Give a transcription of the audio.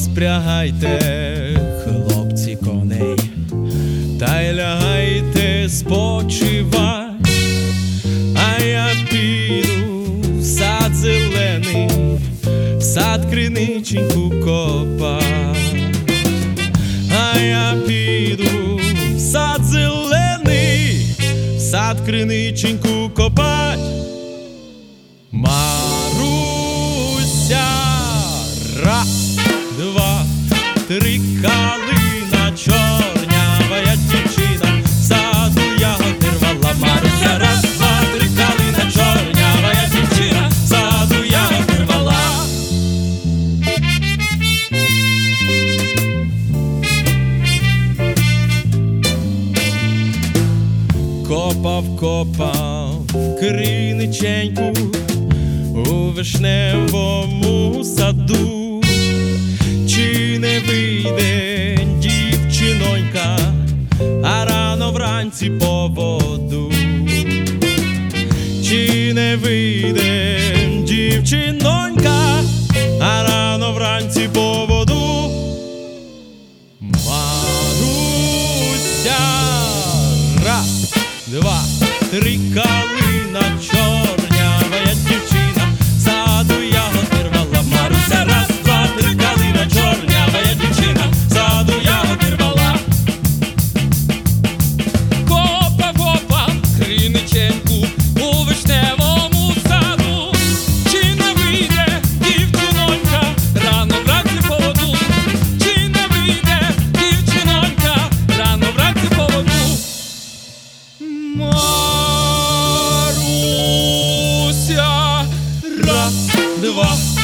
розпрягайте, хлопці, коней, та й лягайте спочивать, а я піду в сад зелений, в сад криниченьку копать. А я піду в сад зелений, в сад криниченьку копать. Маруся, раз, два, три, калина чорнявая дівчина, в саду ягоди рвала. Маруся, раз, два, три, калина чорнявая дівчина, в саду ягоди рвала. Копав криниченьку у вишневому саду. Чи не вийде дівчинонька, а рано вранці по воду? Чи не вийде дівчинонька, а рано вранці по воду? Маруся, раз, два, три, калина чорнявая дівчина, в саду ягоди рвала. Маруся, раз, два, три, калина чорнявая дівчина, в саду ягоди рвала. Копав криниченьку у вишневому саду. Чи не вийде дівчинонька, рано вранці по воду? Чи не вийде дівчинонька, рано вранці по воду? Маруся, раз, два,